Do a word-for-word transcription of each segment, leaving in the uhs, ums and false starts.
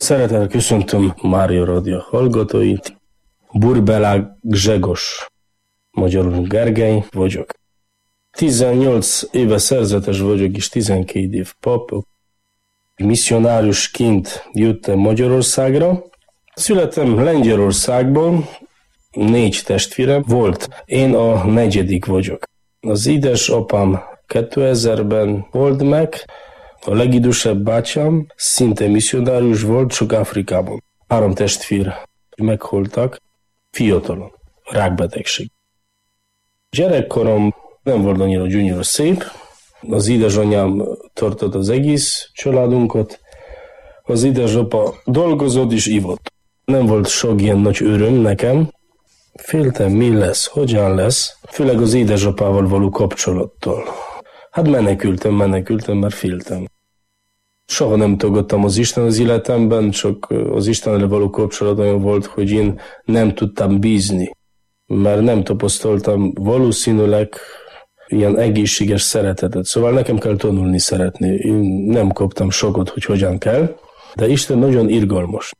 Szeretettel köszöntöm Mária Rádió hallgatóit. Burbelák Grzegos, magyarul Gergely vagyok. tizennyolc éve szerzetes vagyok, és tizenkét év pap. Misszionáriusként jöttem Magyarországra. Születtem Lengyelországban, négy testvérem volt. Én a negyedik vagyok. Az édesapám kétezerben volt meg, a legidősebb bátyám szinte misszionárius volt, csak Afrikában. Három testvér meghaltak fiatalon, rákbetegség. Gyerekkorom nem volt annyira gyönyörű szép. Az édesanyám tartott az egész családunkat. Az édesapa dolgozott és ivott. Nem volt sok ilyen nagy öröm nekem. Féltem, mi lesz, hogyan lesz, főleg az édesapával való kapcsolattól. Hát menekültem, menekültem, mert féltem. Soha nem tagadtam az Isten az életemben, csak az Istenre való kapcsolat olyan volt, hogy én nem tudtam bízni, mert nem tapasztaltam valószínűleg ilyen egészséges szeretetet. Szóval nekem kell tanulni szeretni. Én nem kaptam sokat, hogy hogyan kell, de Isten nagyon irgalmas.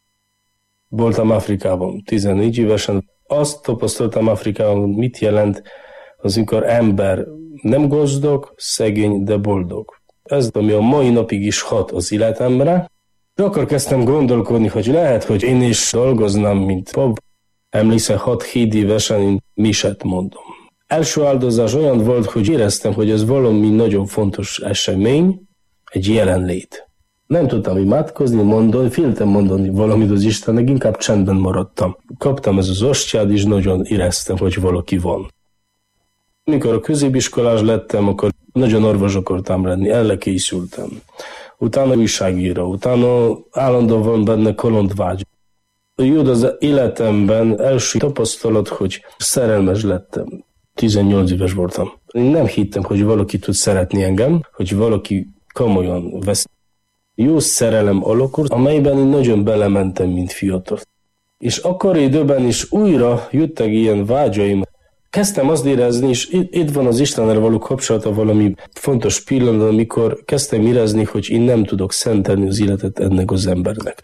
Voltam Afrikában tizennégy évesen. Azt tapasztaltam Afrikában, mit jelent az, amikor ember nem gazdag, szegény, de boldog. Ez, ami a mai napig is hat az életemre. De akkor kezdtem gondolkodni, hogy lehet, hogy én is dolgoznám, mint pap. Emlékszem, hat-hét évesen én miset mondom. Első áldozás olyan volt, hogy éreztem, hogy ez valami nagyon fontos esemény, egy jelenlét. Nem tudtam imádkozni, mondani, féltem mondani valamit az Istennek, inkább csendben maradtam. Kaptam ez az ostyát, és nagyon éreztem, hogy valaki van. Amikor a középiskolás lettem, akkor nagyon orvos akartam lenni, erre készültem. Utána újságíró, utána állandóan van benne kalandvágy. Jött az életemben első tapasztalat, hogy szerelmes lettem. tizennyolc éves voltam. Én nem hittem, hogy valaki tud szeretni engem, hogy valaki komolyan vesz. Jó szerelem alakult, amelyben én nagyon belementem, mint fiatal. És akkor időben is újra jöttek ilyen vágyaim. Kezdtem azt érezni, és itt van az Istennel való kapcsolata valami fontos pillanat, amikor kezdtem érezni, hogy én nem tudok szentelni az életet ennek az embernek.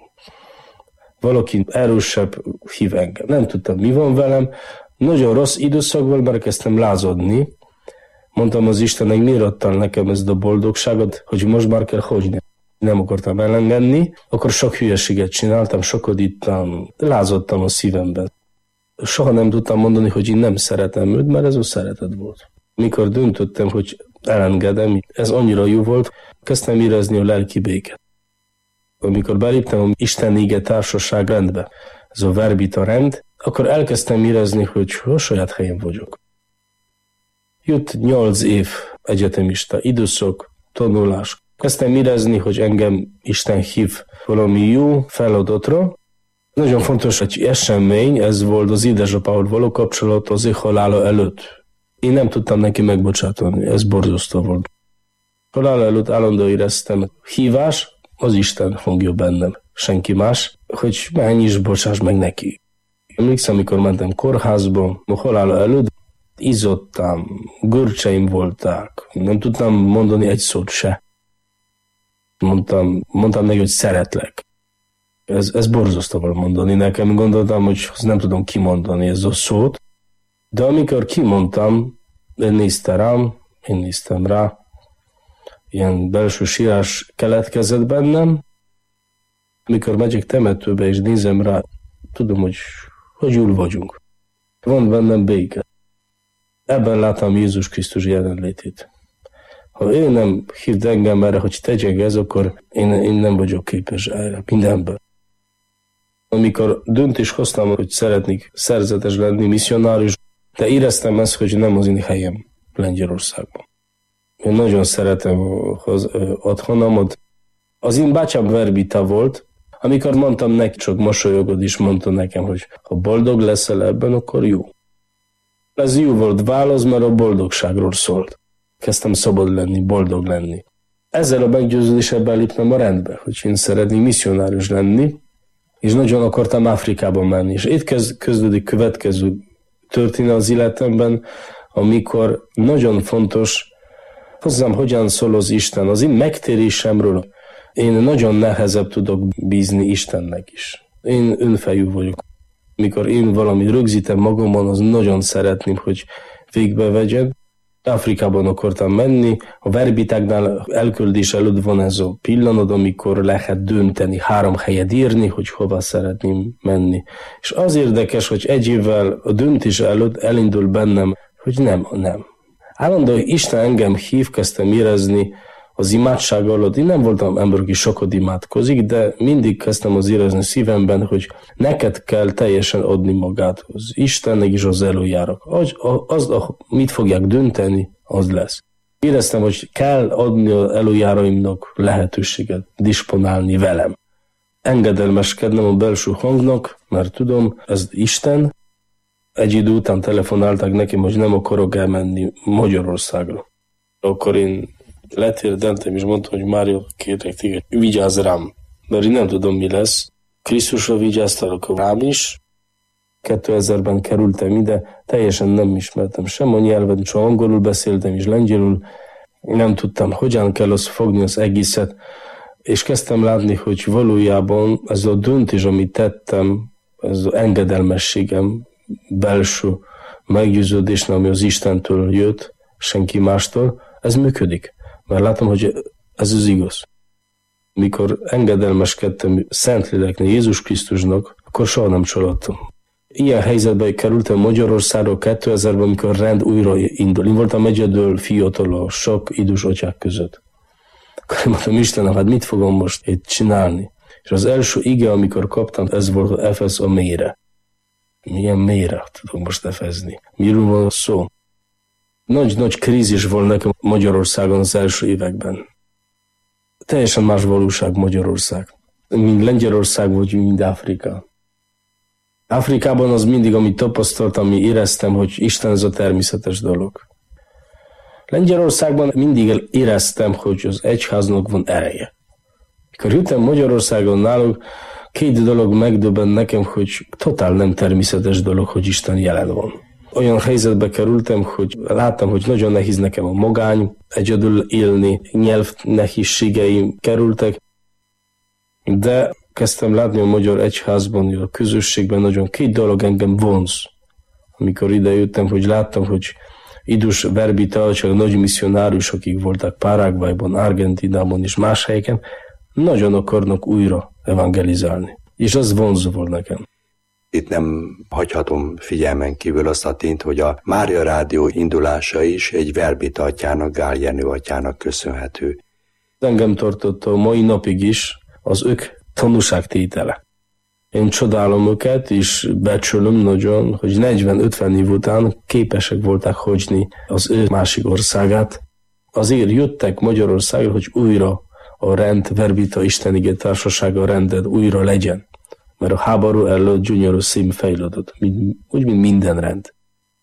Valaki erősebb hív engem. Nem tudtam, mi van velem. Nagyon rossz időszakban már kezdtem lázadni. Mondtam az Istennek, miért adtál nekem ezt a boldogságot, hogy most már kell hagyni. Nem akartam elengedni, akkor sok hülyeséget csináltam, sokat ittam, lázadtam a szívemben. Soha nem tudtam mondani, hogy én nem szeretem őt, mert ez a szeretet volt. Mikor döntöttem, hogy elengedem, ez annyira jó volt, kezdtem érezni a lelki béket. Amikor beléptem a Isten ége társaság rendbe, ez a verbita rend, akkor elkezdtem érezni, hogy a saját helyen vagyok. Jött nyolc év egyetemista időszak, tanulás. Kezdtem érezni, hogy engem Isten hív valami jó feladatra. Nagyon fontos egy esemény, ez volt az édesapával való kapcsolat az ő halála előtt. Én nem tudtam neki megbocsátani, ez borzasztó volt. Halála előtt állandóan éreztem hívás, az Isten hangja bennem, senki más, hogy menj is bocsáss meg neki. Emlékszem, amikor mentem kórházba, a halála előtt izzadtam, görcseim voltak, nem tudtam mondani egy szót se. Mondtam, mondtam neki, hogy szeretlek. Ez, ez borzasztó volt mondani nekem, gondoltam, hogy nem tudom kimondani ezt a szót, de amikor kimondtam, én nézte rám, én néztem rá, ilyen belső sírás keletkezett bennem. Amikor megyek temetőbe és nézem rá, tudom, hogy, hogy jól vagyunk. Van bennem béke. Ebben láttam Jézus Krisztus jelenlétét. Ha én nem hívd engem erre, hogy tegyek ez, akkor én, én nem vagyok képes erre, mindenben. Amikor döntés hoztam, hogy szeretnék szerzetes lenni, misszionárius, de éreztem ezt, hogy nem az én helyem Lengyelországban. Én nagyon szeretem az otthonomat. Az én bátyám verbita volt, amikor mondtam neki, csak mosolyogod, és mondta nekem, hogy ha boldog leszel ebben, akkor jó. Ez jó volt válasz, mert a boldogságról szólt. Kezdtem szabad lenni, boldog lenni. Ezzel a meggyőződéssel beléptem a rendbe, hogy én szeretnék misszionárius lenni, és nagyon akartam Afrikában menni. És itt kezd, kezdődik következő történet az életemben, amikor nagyon fontos hozzám, hogyan szól az Isten. Az én megtérésemről Én nagyon nehezebb tudok bízni Istennek is. Én önfejű vagyok. Mikor én valami rögzítem magamban, az nagyon szeretném, hogy végbevegyen. Afrikában akartam menni, a verbitáknál elküldés előtt van ez a pillanat, amikor lehet dönteni, három helyet írni, hogy hova szeretném menni. És az érdekes, hogy egy évvel a döntés előtt elindul bennem, hogy nem, nem. Állandóan Isten engem hív, kezdtem érezni az imádság alatt. Én nem voltam ember, aki sokat imádkozik, de mindig kezdtem az érezni szívemben, hogy neked kell teljesen adni magát az Istennek és az előjárak. Az, az, az, mit fogják dönteni, az lesz. Éreztem, hogy kell adni az előjáraimnak lehetőséget, disponálni velem. Engedelmeskednem a belső hangnak, mert tudom, ez Isten. Egy idő után telefonáltak nekem, hogy nem akarok elmenni Magyarországra. Akkor én letérdeltem, és mondtam, hogy Mário, kérlek téged, vigyázz rám, mert én nem tudom, mi lesz. Krisztusra vigyáztalak rám is. kétezerben kerültem ide, teljesen nem ismertem sem a nyelvet, csak angolul beszéltem, és lengyelül. Nem tudtam, hogyan kell azt fogni az egészet, és kezdtem látni, hogy valójában ez a döntés, amit tettem, ez az engedelmességem, belső meggyőződés, ami az Istentől jött, senki mástól, ez működik. Mert látom, hogy ez az igaz. Mikor engedelmeskedtem Szentléleknek, Jézus Krisztusnak, akkor soha nem csalódtam. Ilyen helyzetbe kerültem Magyarországról kétezerben, amikor rend újra indul. Én voltam egyedül fiatal a sok idős atyák között. Akkor mondtam, Istenem, hát mit fogom most itt csinálni? És az első ige, amikor kaptam, ez volt a Efesz a mélyre. Milyen mélyre tudok most efezni? Miről van szó? Nagy-nagy krízis volt nekem Magyarországon az első években. Teljesen más valóság Magyarország. Mind Lengyelország vagy mind Afrika. Afrikában az mindig, amit tapasztaltam, ami éreztem, hogy Isten ez a természetes dolog. Lengyelországban mindig éreztem, hogy az egyháznak van ereje. Mikor jöttem Magyarországon náluk, két dolog megdöbben nekem, hogy totál nem természetes dolog, hogy Isten jelen van. Olyan helyzetbe kerültem, hogy láttam, hogy nagyon nehéz nekem a magány, egyedül élni, nyelv nehézségeim kerültek, de kezdtem látni a magyar egyházban, a közösségben nagyon két dolog engem vonz. Amikor ide jöttem, hogy láttam, hogy idős verbita, csak nagy misszionárus, akik voltak Paraguayban, Argentinában és más helyeken, nagyon akarnak újra evangelizálni. És az vonzó volt nekem. Itt nem hagyhatom figyelmen kívül azt a tényt, hogy a Mária Rádió indulása is egy verbita atyának, Gál Jenő atyának köszönhető. Engem tartotta a mai napig is az ők tanúságtétele. Én csodálom őket, és becsülöm nagyon, hogy negyven-ötven év után képesek voltak hagyni az ő másik országát. Azért jöttek Magyarországra, hogy újra a rend, verbita Istenigé társasága rendet újra legyen. Mert a háború előtt gyönyörű szím fejlődött, úgy, mint minden rend.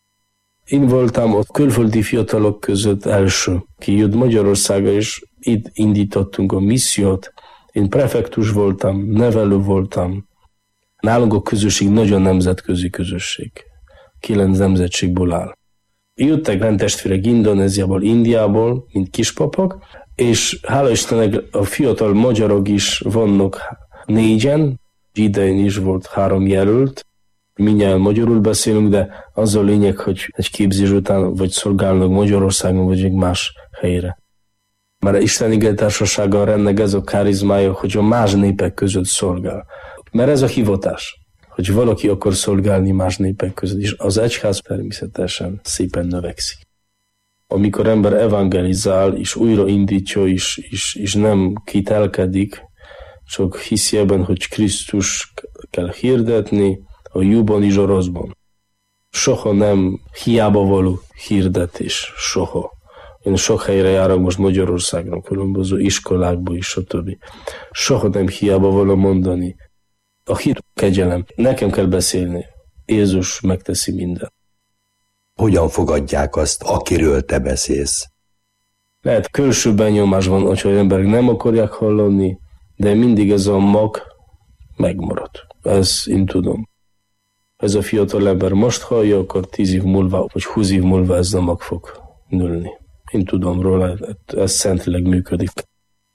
Én voltam a külföldi fiatalok között első, ki jött Magyarországra, és itt indítottunk a missziót. Én prefektus voltam, nevelő voltam. Nálunk a közösség nagyon nemzetközi közösség. Kilenc nemzetségből áll. Jöttek rendtestvérek Indonéziából, Indiából, mint kispapok, és hála Istennek a fiatal magyarok is vannak négyen, idején is volt három jelölt, mindjárt magyarul beszélünk, de az a lényeg, hogy egy képzés után vagy szolgálnak Magyarországon, vagy egy más helyre. Mert Isten igé társasággal rendnek ez a karizmája, hogy a más népek között szolgál. Mert ez a hivatás, hogy valaki akar szolgálni más népek között, és az egyház természetesen szépen növekszik. Amikor ember evangelizál, és újraindítja, és, és, és nem kételkedik, csak hiszi ebben, hogy Krisztus kell hirdetni a jóban és a rosszban. Soha nem hiába való hirdetés, soha. Én sok helyre járok most Magyarországon, különböző iskolákba is, stb. Soha nem hiába való mondani. A hír kegyelem. Nekem kell beszélni. Jézus megteszi mindent. Hogyan fogadják azt, akiről te beszélsz? Lehet külső benyomás van, hogyha az emberek nem akarják hallani, de mindig ez a mag megmarad. Ezt én tudom. Ez a fiatal ember most hallja, akkor tíz év múlva, vagy húsz év múlva ez a mag fog nőni. Én tudom róla, ez szentileg működik.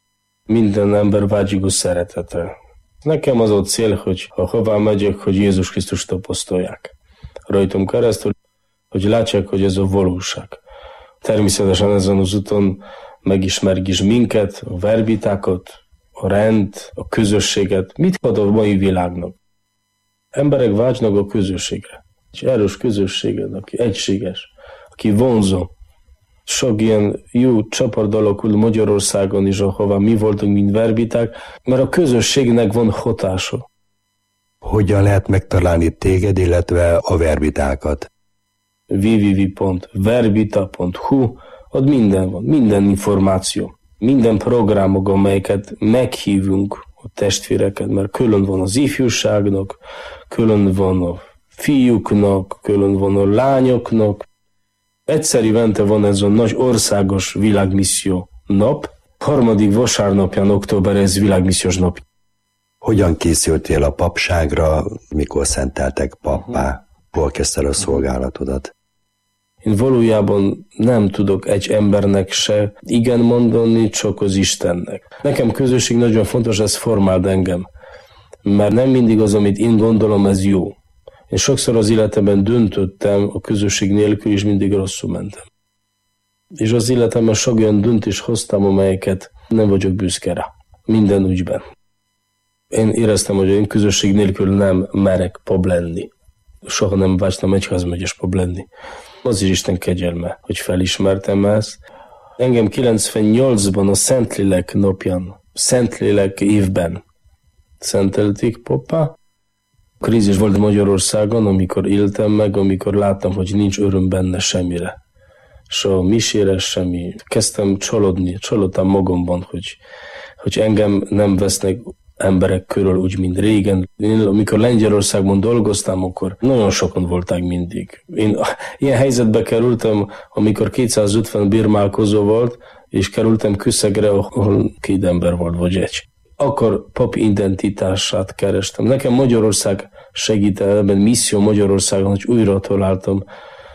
Minden ember vágyik a szeretetre. Nekem az a cél, hogy ha hová megyek, hogy Jézus Krisztust tapasztalják. Rajtam keresztül, hogy látsák, hogy ez a valóság. Természetesen ezen az úton megismerjük is minket, a verbitákat, a rend, a közösséget. Mit ad a mai világnak? Emberek vágynak a közösségre. Egy erős közösséget, aki egységes, aki vonzó. Sok ilyen jó csapat alakult Magyarországon is, ahová mi voltunk, mint verbiták, mert a közösségnek van hatása. Hogyan lehet megtalálni téged, illetve a verbitákat? double-u double-u double-u pont verbita pont hu, ott minden van, minden információ, minden programok, amelyeket meghívunk a testvéreket, mert külön van az ifjúságnak, külön van a fiúknak, külön van a lányoknak. Egyszer évente van ez a nagy országos világmisszió nap, harmadik vasárnapján október ez világmissziós nap. Hogyan készültél a papságra, mikor szenteltek pappá? Hol kezdted a szolgálatodat? Én valójában nem tudok egy embernek se igen mondani, csak az Istennek. Nekem közösség nagyon fontos, ez formáld engem. Mert nem mindig az, amit én gondolom, ez jó. Én sokszor az életemben döntöttem, a közösség nélkül is mindig rosszul mentem. És az életemben sok olyan döntést hoztam, amelyeket nem vagyok büszke rá. Minden ügyben. Én éreztem, hogy én közösség nélkül nem merek pap lenni. Soha nem vágytam egyházmegyes pap lenni. Az is Isten kegyelme, hogy felismertem ezt. Engem kilencvennyolcban a Szentlélek napján, Szentlélek évben szentelték pappá. Krízis volt Magyarországon, amikor éltem meg, amikor láttam, hogy nincs öröm benne semmire. S a misére semmi. Kezdtem csalódni, csalódtam magamban, hogy, hogy engem nem vesznek emberek körül úgy, mint régen. Én, amikor Lengyelországban dolgoztam, akkor nagyon sokan voltak mindig. Én ilyen helyzetbe kerültem, amikor kétszázötven bírmálkozó volt, és kerültem Küszegre, ahol két ember volt, vagy egy. Akkor pap identitását kerestem. Nekem Magyarország segített ebben, misszió Magyarországon, hogy újra találtam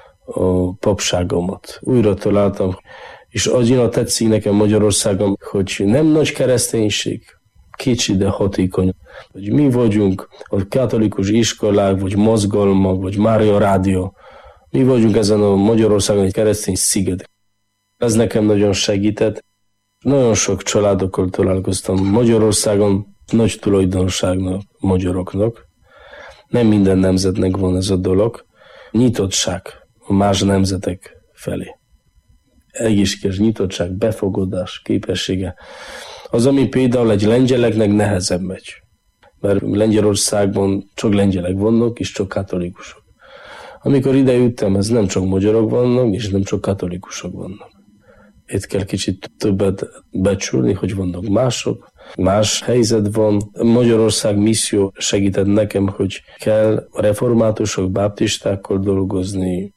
a papságomat. Újra találtam, és annyira tetszik nekem Magyarországon, hogy nem nagy kereszténység, kicsi, de hatékony. Hogy mi vagyunk a katolikus iskolák, vagy mozgalmak, vagy Mária Rádió. Mi vagyunk ezen a Magyarországon egy keresztény sziget. Ez nekem nagyon segített. Nagyon sok családokkal találkoztam Magyarországon, nagy tulajdonságnak, magyaroknak. Nem minden nemzetnek van ez a dolog. Nyitottság a más nemzetek felé. Egészséges nyitottság, befogadás, képessége. Az, ami például egy lengyeleknek nehezebb megy. Mert Lengyelországban csak lengyelek vannak, és csak katolikusok. Amikor ide jöttem, ez nem csak magyarok vannak, és nem csak katolikusok vannak. Itt kell kicsit többet becsülni, hogy vannak mások. Más helyzet van. Magyarország misszió segített nekem, hogy kell reformátusok, baptistákkal dolgozni.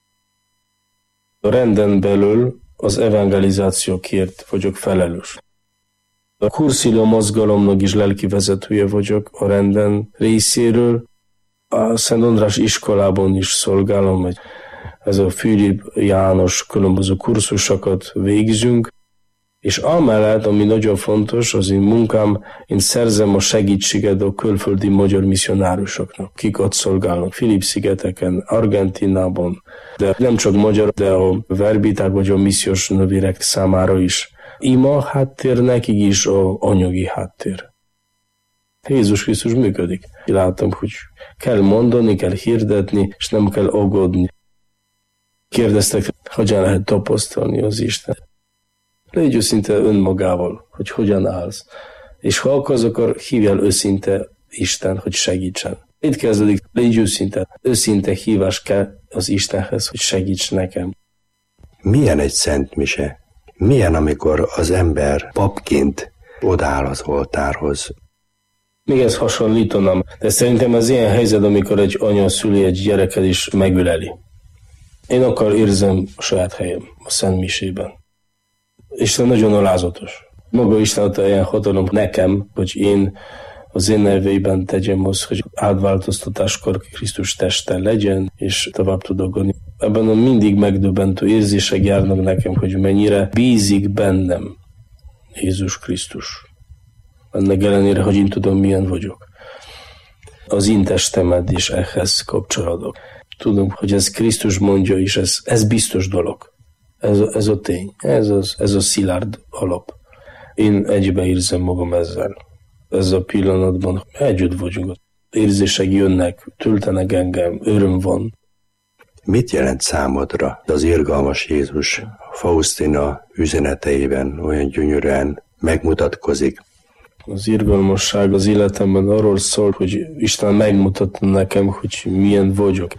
A renden belül az evangelizációkért vagyok felelős. A Cursillo mozgalomnak is lelki vezetője vagyok a renden részéről. A Szent András iskolában is szolgálom, hogy ez a Fülip János különböző kurzusokat végzünk, és amellett, ami nagyon fontos, az én munkám, én szerzem a segítséget a külföldi magyar misszionárusoknak, kik ott szolgálnak Fülip-szigeteken, Argentinában, de nem csak magyar, de a verbiták vagy a missziós nővérek számára is. Ima háttér, nekik is a anyagi háttér. Jézus Krisztus működik. Láttam, hogy kell mondani, kell hirdetni, és nem kell aggódni. Kérdeztek, hogyan lehet tapasztalni az Isten. Légy őszinte önmagával, hogy hogyan állsz. És ha akarsz, akkor hívjál őszinte Isten, hogy segítsen. Itt kezdődik, légy őszinte. Őszinte hívás kell az Istenhez, hogy segíts nekem. Milyen egy szent mise? Milyen, amikor az ember papként odáll az oltárhoz? Még ezt hasonlítanám, de szerintem ez ilyen helyzet, amikor egy anya szüli egy gyereket is megüleli. Én akkor érzem a saját helyem, a Szent Misében. Isten nagyon alázatos. Maga Isten adta ilyen hatalom nekem, hogy én az én nevében tegyem azt, hogy átváltoztatáskor Krisztus teste legyen, és tovább tudok gondolni. Ebben a mindig megdöbbentő érzések járnak nekem, hogy mennyire bízik bennem. Jézus Krisztus. Ennek ellenére, hogy én tudom, milyen vagyok. Az én testemet is ehhez kapcsolódok. Tudom, hogy ez Krisztus mondja is, ez, ez biztos dolog. Ez, ez a tény, ez, az, ez a szilárd alap. Én egybeérzem magam ezzel. Ez a pillanatban együtt vagyunk. Érzések jönnek, töltenek engem, öröm van. Mit jelent számodra az irgalmas Jézus Faustina üzeneteiben olyan gyönyörűen megmutatkozik? Az irgalmasság az életemben arról szól, hogy Isten megmutatta nekem, hogy milyen vagyok.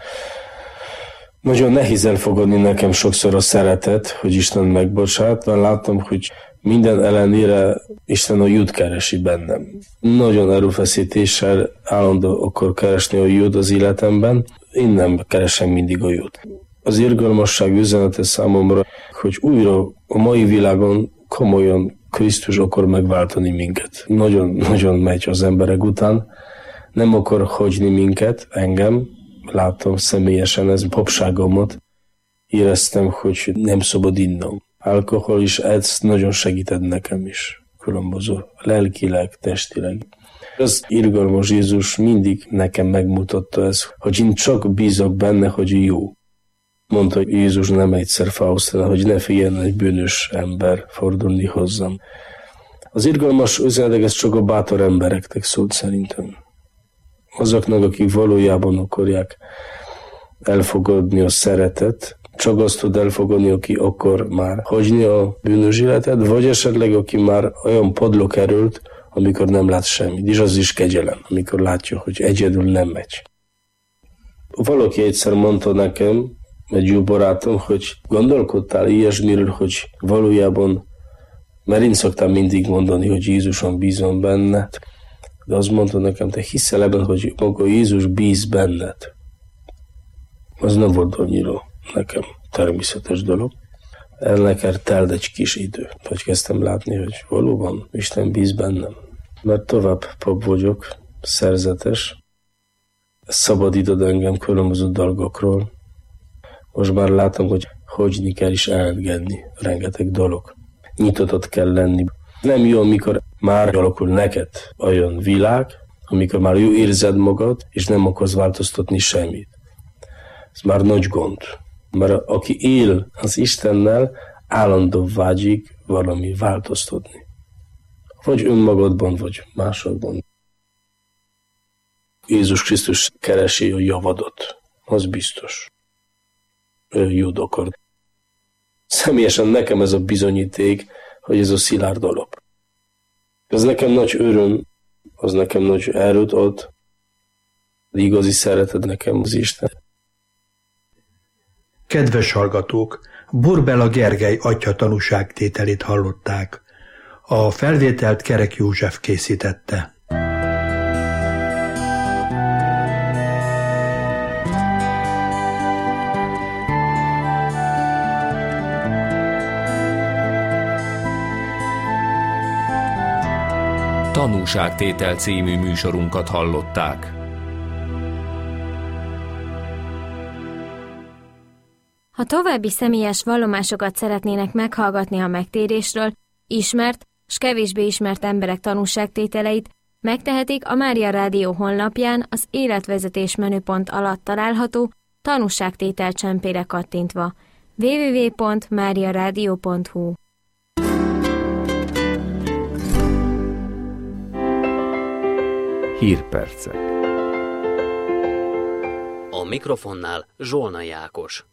Nagyon nehéz elfogadni nekem sokszor a szeretet, hogy Isten megbocsát, mert láttam, hogy minden ellenére Isten a jót keresi bennem. Nagyon erőfeszítéssel állandó akar keresni a jót az életemben, én nem keresem mindig a jót. Az irgalmasság üzenete számomra, hogy újra a mai világon komolyan Krisztus akar megváltani minket. Nagyon-nagyon megy az emberek után, nem akar hagyni minket, engem, láttam személyesen ez papságomat, éreztem, hogy nem szabad innom. Alkohol is ez nagyon segített nekem is, különböző lelkileg, testileg. Az irgalmas Jézus mindig nekem megmutatta ezt, hogy én csak bízok benne, hogy jó. Mondta Jézus nem egyszer Faustina, hogy ne féljen egy bűnös ember fordulni hozzám. Az irgalmas üzenetek ez csak a bátor embereknek szólt szerintem. Azoknak, akik valójában akarják elfogadni a szeretet, csak azt tud elfogadni, aki akar már hagyni a bűnös életet, vagy esetleg aki már olyan padló került, amikor nem lát semmit, és az is kegyelem, amikor látja, hogy egyedül nem megy. Valaki egyszer mondta nekem, egy jó barátom, hogy gondolkodtál ilyesmiről, hogy valójában, mert én szoktam mindig mondani, hogy Jézuson bízom benned, de azt mondta nekem, te hiszel ebben, hogy maga Jézus bíz benned. Az nem volt annyira nekem természetes dolog. Elneker telt egy kis idő, hogy kezdtem látni, hogy valóban Isten bíz bennem. Mert tovább pap vagyok, szerzetes, szabadítod engem különböző dolgokról. Most már látom, hogy hagyni kell is elengedni rengeteg dolog. Nyitottat kell lenni. Nem jó, amikor már alakul neked olyan világ, amikor már jó érzed magad, és nem akarsz változtatni semmit. Ez már nagy gond. Mert aki él az Istennel, állandó vágyik valami változtatni. Vagy önmagadban, vagy másokban. Jézus Krisztus keresi a javadot. Az biztos. Ő jót akar. Személyesen nekem ez a bizonyíték, hogy ez a szilárd alap. Ez nekem nagy öröm, az nekem nagy erőt ad, igazi szeretet nekem az Isten. Kedves hallgatók, Borbéla Gergely atya tanúságtételét hallották. A felvételt Kerek József készítette. Tanúságtétel című műsorunkat hallották. Ha további személyes vallomásokat szeretnének meghallgatni a megtérésről, ismert s kevésbé ismert emberek tanúságtételeit, megtehetik a Mária Rádió honlapján az életvezetés menüpont alatt található tanúságtétel csempére kattintva. double-u double-u double-u pont mária rádió pont hu Hírpercek. A mikrofonnál Zsolnai Ákos.